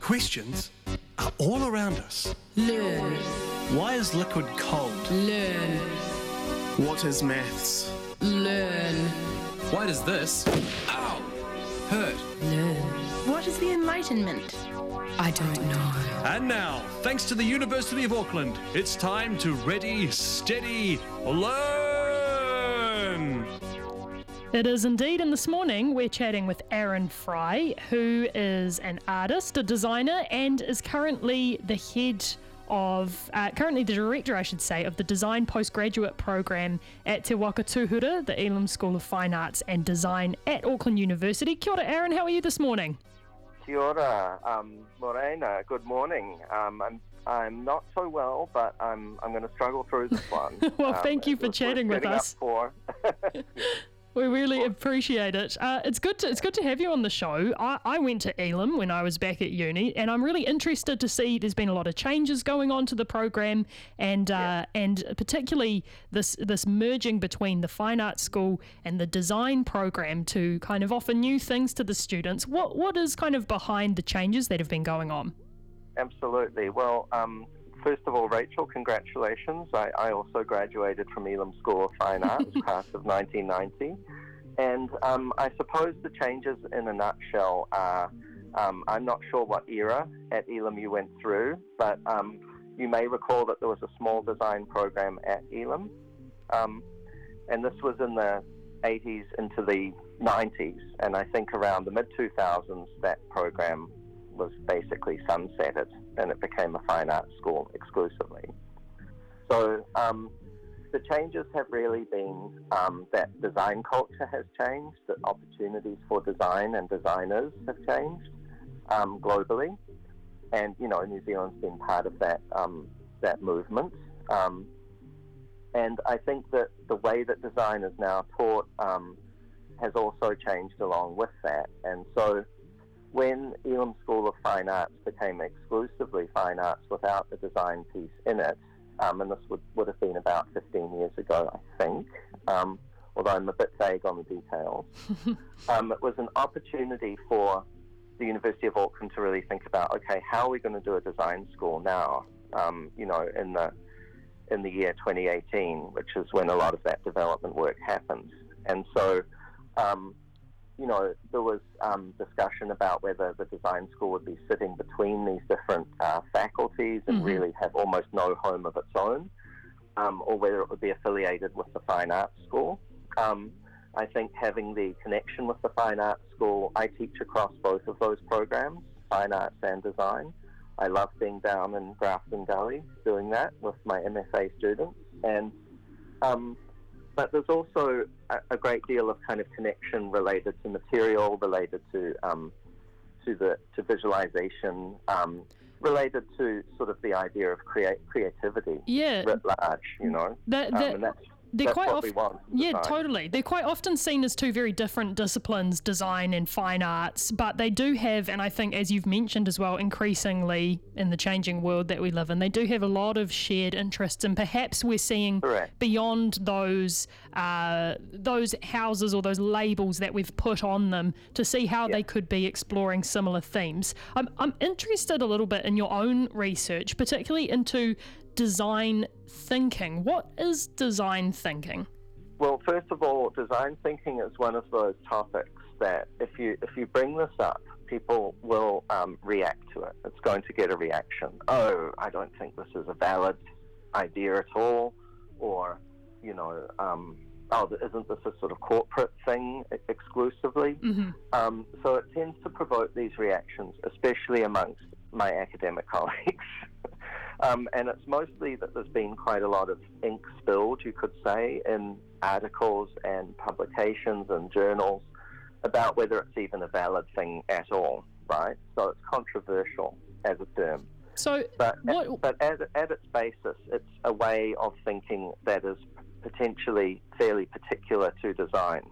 Questions are all around us. Learn. Why is liquid cold? Learn. What is maths? Learn. Why does this, ow, hurt? Learn. What is the Enlightenment? I don't know. And now, thanks to the University of Auckland, it's time to ready, steady, learn! It is indeed, and this morning we're chatting with Aaron Fry, who is an artist, a designer, and is currently the director, I should say, of the Design Postgraduate Program at Te Waka Tūhura, the Elam School of Fine Arts and Design at Auckland University. Kia ora, Aaron, how are you this morning? Kia ora, Morena. Good morning. I'm not so well, but I'm going to struggle through this one. Well, thank you for chatting with us. We really appreciate it. It's good to have you on the show. I went to Elam when I was back at uni, and I'm really interested to see there's been a lot of changes going on to the program, and particularly this merging between the Fine Arts School and the Design program to kind of offer new things to the students. What is kind of behind the changes that have been going on? Absolutely. Well, first of all, Rachel, congratulations. I also graduated from Elam School of Fine Arts, class of 1990. And I suppose the changes in a nutshell are, I'm not sure what era at Elam you went through, but you may recall that there was a small design program at Elam. And this was in the 80s into the 90s. And I think around the mid-2000s, that program was basically sunsetted, and it became a fine arts school exclusively. So the changes have really been that design culture has changed, that opportunities for design and designers have changed globally, and New Zealand's been part of that movement. And I think that the way that design is now taught has also changed along with that, and so when Elam School of Fine Arts became exclusively fine arts without the design piece in it, and this would have been about 15 years ago, I think, although I'm a bit vague on the details, it was an opportunity for the University of Auckland to really think about, okay, how are we going to do a design school now, in the year 2018, which is when a lot of that development work happened. And so, there was discussion about whether the design school would be sitting between these different faculties and really have almost no home of its own, or whether it would be affiliated with the Fine Arts School. I think having the connection with the Fine Arts School, I teach across both of those programs, Fine Arts and Design. I love being down in Grafton Gully doing that with my MFA students, and but there's also a great deal of kind of connection related to material, related to visualization, related to sort of the idea of creativity writ large, and that's what we want. Yeah, totally. They're quite often seen as two very different disciplines, design and fine arts, but they do have, and I think as you've mentioned as well, increasingly in the changing world that we live in, they do have a lot of shared interests, and perhaps we're seeing beyond those houses or those labels that we've put on them to see how they could be exploring similar themes. I'm interested a little bit in your own research, particularly into design thinking. What is design thinking? Well, first of all, design thinking is one of those topics that if you bring this up, people will react to it. It's going to get a reaction. Oh, I don't think this is a valid idea at all, or isn't this a sort of corporate thing exclusively? So it tends to provoke these reactions, especially amongst my academic colleagues. And it's mostly that there's been quite a lot of ink spilled, you could say, in articles and publications and journals about whether it's even a valid thing at all, right? So it's controversial as a term. But at its basis, it's a way of thinking that is potentially fairly particular to design.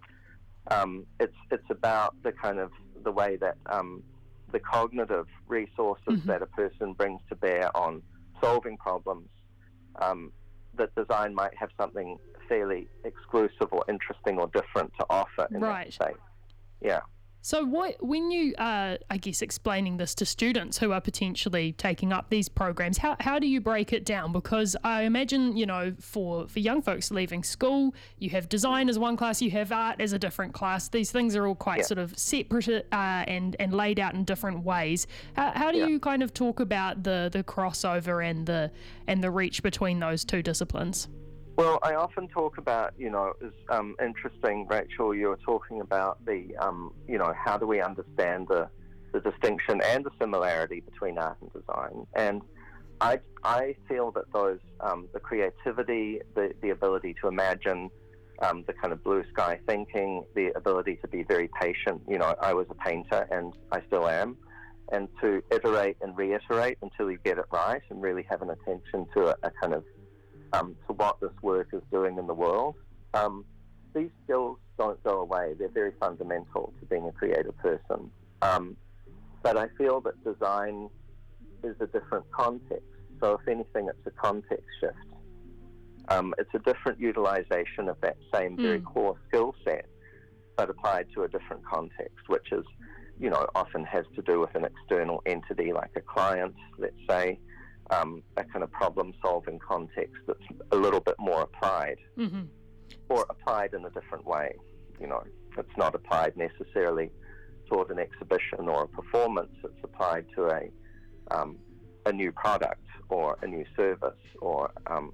It's about the way that the cognitive resources that a person brings to bear on solving problems, that design might have something fairly exclusive or interesting or different to offer in that space. Yeah. So when you are, I guess, explaining this to students who are potentially taking up these programs, how do you break it down? Because I imagine, for young folks leaving school, you have design as one class, you have art as a different class. These things are all quite sort of separate and laid out in different ways. How do you kind of talk about the crossover and the reach between those two disciplines? Well, I often talk about, it's interesting, Rachel, you were talking about the, how do we understand the distinction and the similarity between art and design. And I feel that those, the creativity, the ability to imagine, the kind of blue sky thinking, the ability to be very patient. I was a painter and I still am. And to iterate and reiterate until you get it right and really have an attention to a kind of to what this work is doing in the world. These skills don't go away. They're very fundamental to being a creative person. But I feel that design is a different context. So if anything, it's a context shift. It's a different utilization of that same very core skill set, but applied to a different context, which is, often has to do with an external entity like a client, let's say, a kind of problem-solving context that's a little bit more applied, or applied in a different way. It's not applied necessarily toward an exhibition or a performance. It's applied to a new product or a new service or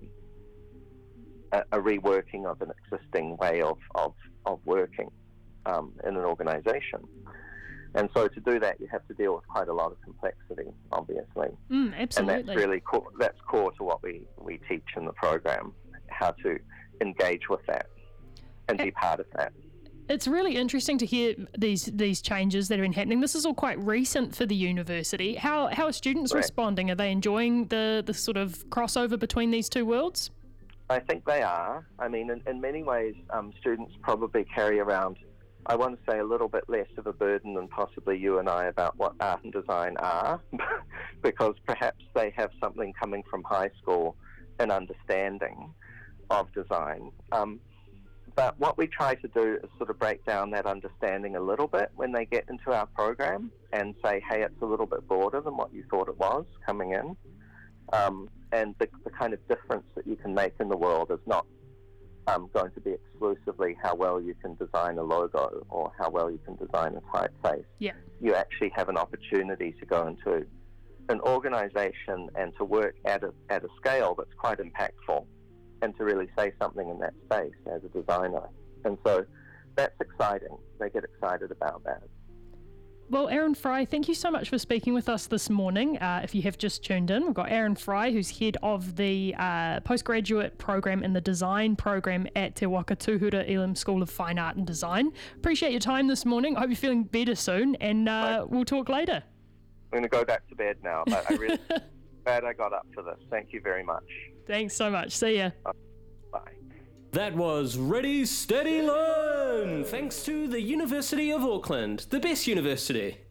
a reworking of an existing way of working in an organization. And so to do that, you have to deal with quite a lot of complexity, obviously. Absolutely. And that's really that's core to what we teach in the program, how to engage with that and be part of that. It's really interesting to hear these changes that have been happening. This is all quite recent for the university. How are students responding? Are they enjoying the sort of crossover between these two worlds? I think they are. I mean, in many ways, students probably carry around, I want to say, a little bit less of a burden than possibly you and I about what art and design are, because perhaps they have something coming from high school, an understanding of design. But what we try to do is sort of break down that understanding a little bit when they get into our program and say, hey, it's a little bit broader than what you thought it was coming in. And the kind of difference that you can make in the world is not going to be exclusively how well you can design a logo or how well you can design a typeface. Yeah. You actually have an opportunity to go into an organization and to work at a scale that's quite impactful and to really say something in that space as a designer. And so that's exciting. They get excited about that. Well, Aaron Fry, thank you so much for speaking with us this morning. If you have just tuned in, we've got Aaron Fry, who's head of the postgraduate program in the design program at Te Waka Tūhura Elam School of Fine Art and Design. Appreciate your time this morning. I hope you're feeling better soon, and we'll talk later. I'm going to go back to bed now, but I really glad I got up for this. Thank you very much. Thanks so much. See ya. Bye. That was Ready, Steady, Learn! Thanks to the University of Auckland, the best university.